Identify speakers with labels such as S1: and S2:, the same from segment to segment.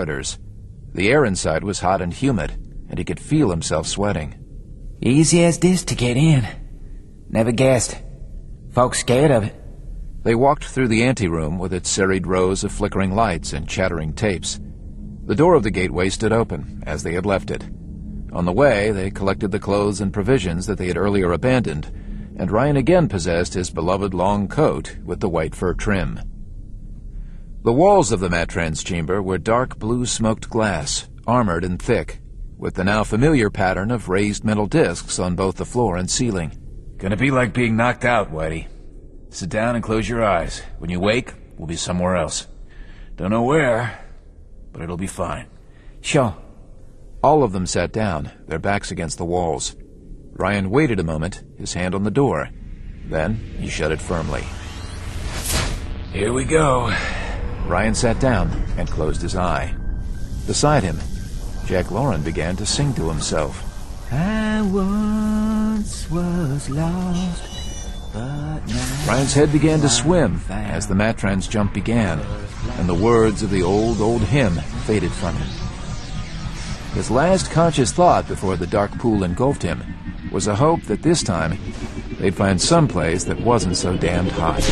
S1: corridors. The air inside was hot and humid, and he could feel himself sweating.
S2: Easy as this to get in. Never guessed. Folks scared of it.
S1: They walked through the anteroom with its serried rows of flickering lights and chattering tapes. The door of the gateway stood open, as they had left it. On the way, they collected the clothes and provisions that they had earlier abandoned, and Ryan again possessed his beloved long coat with the white fur trim. The walls of the Matrans chamber were dark blue smoked glass, armored and thick, with the now familiar pattern of raised metal discs on both the floor and ceiling.
S3: Gonna be like being knocked out, Whitey. Sit down and close your eyes. When you wake, we'll be somewhere else. Don't know where, but it'll be fine.
S2: Sure.
S1: All of them sat down, their backs against the walls. Ryan waited a moment, his hand on the door. Then he shut it firmly.
S3: Here we go.
S1: Ryan sat down and closed his eye. Beside him, Jack Lorren began to sing to himself.
S2: I once was lost, but now
S1: Ryan's head began to swim as the Matrans jump began, and the words of the old hymn faded from him. His last conscious thought before the dark pool engulfed him was a hope that this time they'd find some place that wasn't so damned hot.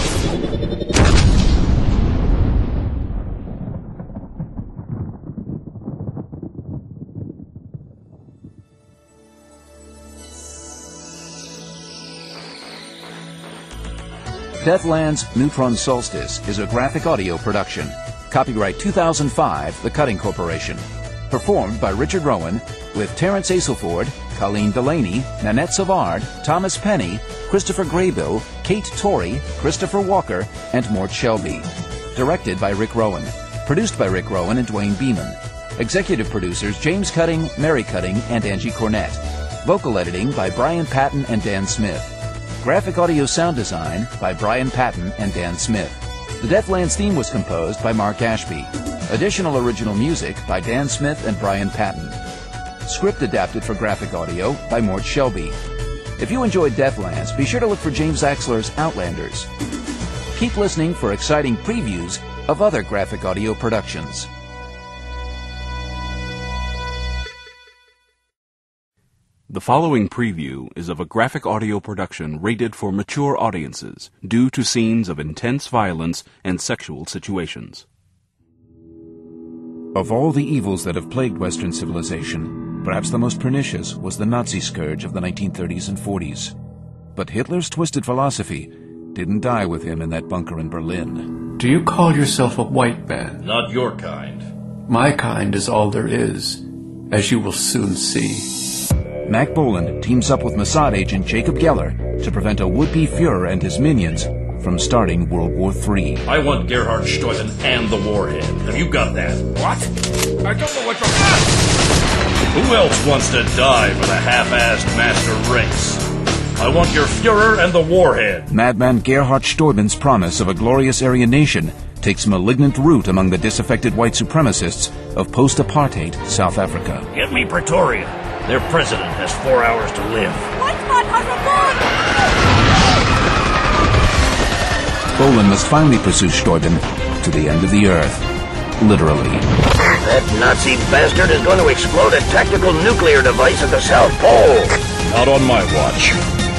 S1: Deathland's Neutron Solstice is a graphic audio production. Copyright 2005, The Cutting Corporation. Performed by Richard Rowan, with Terence Aselford, Colleen Delaney, Nanette Savard, Thomas Penny, Christopher Graybill, Kate Torrey, Christopher Walker, and Mort Shelby. Directed by Rick Rowan. Produced by Rick Rowan and Dwayne Beeman. Executive producers James Cutting, Mary Cutting, and Angie Cornett. Vocal editing by Brian Patton and Dan Smith. Graphic audio sound design by Brian Patton and Dan Smith. The Deathlands theme was composed by Mark Ashby. Additional original music by Dan Smith and Brian Patton. Script adapted for graphic audio by Mort Shelby. If you enjoyed Deathlands, be sure to look for James Axler's Outlanders. Keep listening for exciting previews of other graphic audio productions.
S4: The following preview is of a graphic audio production rated for mature audiences due to scenes of intense violence and sexual situations.
S1: Of all the evils that have plagued Western civilization, perhaps the most pernicious was the Nazi scourge of the 1930s and 40s. But Hitler's twisted philosophy didn't die with him in that bunker in Berlin.
S5: Do you call yourself a white man?
S6: Not your kind.
S5: My kind is all there is, as you will soon see.
S1: Mac Bolan teams up with Mossad agent Jacob Geller to prevent a would-be Fuhrer and his minions from starting World War III.
S6: I want Gerhard Steuben and the warhead. Have you got that?
S3: What? I don't know what you're...
S6: Who else wants to die for the half-assed master race? I want your Fuhrer and the warhead.
S1: Madman Gerhard Steuben's promise of a glorious Aryan nation takes malignant root among the disaffected white supremacists of post-apartheid South Africa.
S6: Get me Pretoria. Their president has 4 hours to live.
S1: Bolan must finally pursue Steuben to the end of the earth. Literally.
S7: That Nazi bastard is going to explode a tactical nuclear device at the South Pole.
S6: Not on my watch.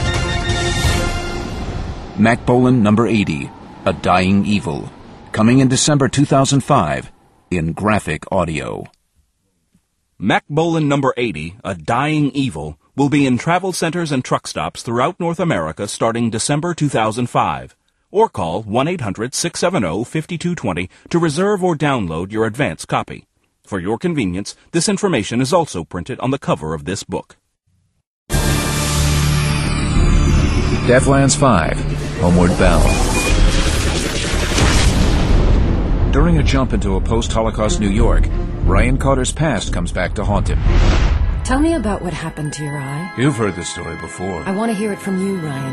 S1: Mac Bolan number 80, A Dying Evil. Coming in December 2005 in graphic audio.
S4: Mac Bolan number 80, A Dying Evil, will be in travel centers and truck stops throughout North America starting December 2005. Or call 1-800-670-5220 to reserve or download your advance copy. For your convenience, this information is also printed on the cover of this book.
S1: Deathlands 5, Homeward Bound. During a jump into a post-Holocaust New York, Ryan Carter's past comes back to haunt him.
S8: Tell me about what happened to your eye.
S3: You've heard this story before.
S8: I want to hear it from you, Ryan.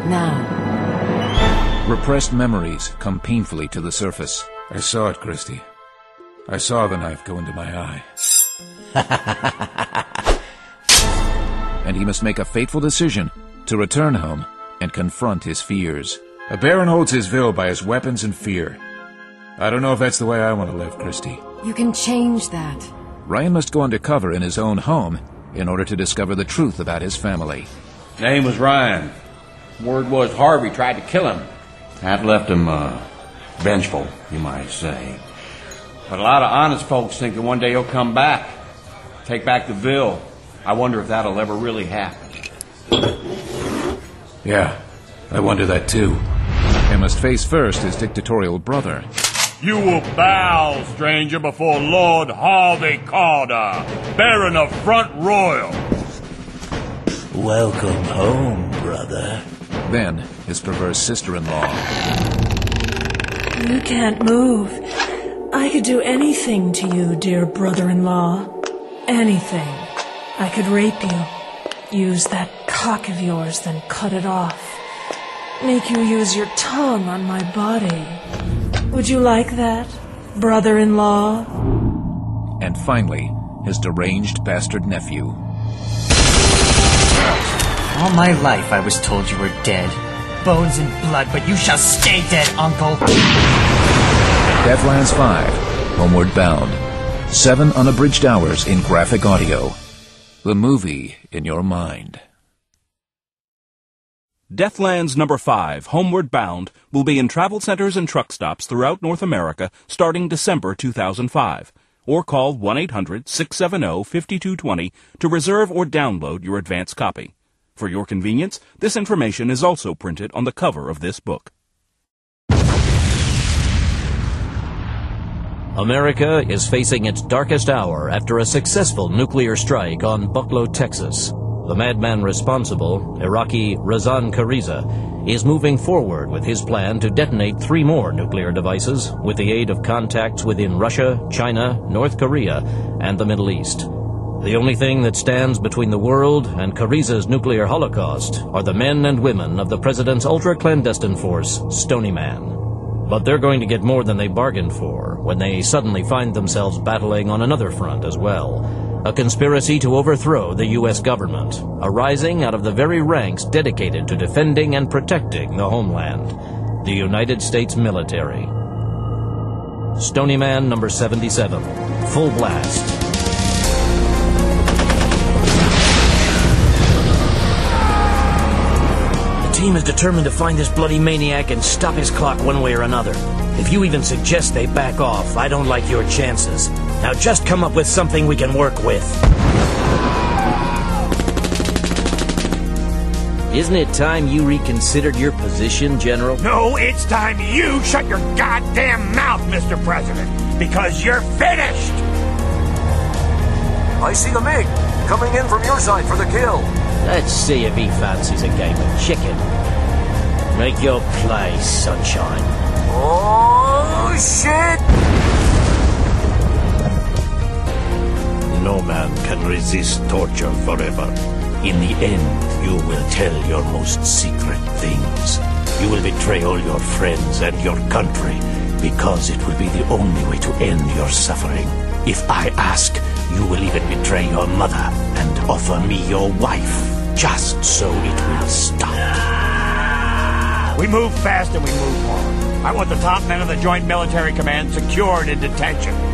S8: Now.
S1: Repressed memories come painfully to the surface.
S3: I saw it, Christy. I saw the knife go into my eye.
S1: And he must make a fateful decision to return home and confront his fears.
S3: A baron holds his will by his weapons and fear. I don't know if that's the way I want to live, Christy.
S8: You can change that.
S1: Ryan must go undercover in his own home in order to discover the truth about his family.
S9: Name was Ryan. Word was Harvey tried to kill him. That left him, vengeful, you might say. But a lot of honest folks think that one day he'll come back, take back the Ville. I wonder if that'll ever really happen.
S5: Yeah, I wonder that too.
S1: And must face first his dictatorial brother.
S6: You will bow, stranger, before Lord Harvey Carter, Baron of Front Royal.
S10: Welcome home, brother.
S1: Then his perverse sister-in-law.
S11: You can't move. I could do anything to you, dear brother-in-law. Anything. I could rape you. Use that cock of yours, then cut it off. Make you use your tongue on my body. Would you like that, brother-in-law?
S1: And finally, his deranged bastard nephew.
S12: All my life I was told you were dead. Bones and blood, but you shall stay dead, Uncle.
S1: Deathlands 5, Homeward Bound. 7 unabridged hours in graphic audio. The movie in your mind.
S4: Deathlands number 5, Homeward Bound, will be in travel centers and truck stops throughout North America starting December 2005. Or call 1-800-670-5220 to reserve or download your advance copy. For your convenience, this information is also printed on the cover of this book.
S13: America is facing its darkest hour after a successful nuclear strike on Bucklow, Texas. The madman responsible, Iraqi Razan Kariza, is moving forward with his plan to detonate 3 more nuclear devices with the aid of contacts within Russia, China, North Korea, and the Middle East. The only thing that stands between the world and Kariza's nuclear holocaust are the men and women of the president's ultra-clandestine force, Stony Man. But they're going to get more than they bargained for when they suddenly find themselves battling on another front as well. A conspiracy to overthrow the U.S. government, arising out of the very ranks dedicated to defending and protecting the homeland, the United States military. Stony Man number 77, full blast.
S10: The team is determined to find this bloody maniac and stop his clock one way or another. If you even suggest they back off, I don't like your chances. Now just come up with something we can work with.
S13: Isn't it time you reconsidered your position, General?
S14: No, it's time you shut your goddamn mouth, Mr. President, because you're finished!
S15: I see the MiG coming in from your side for the kill.
S13: Let's see if he fancies a game of chicken. Make your play, sunshine.
S15: Oh, shit!
S10: No man can resist torture forever. In the end, you will tell your most secret things. You will betray all your friends and your country, because it will be the only way to end your suffering. If I ask, you will even betray your mother and offer me your wife, just so it will stop.
S14: We move fast and we move hard. I want the top men of the Joint Military Command secured in detention.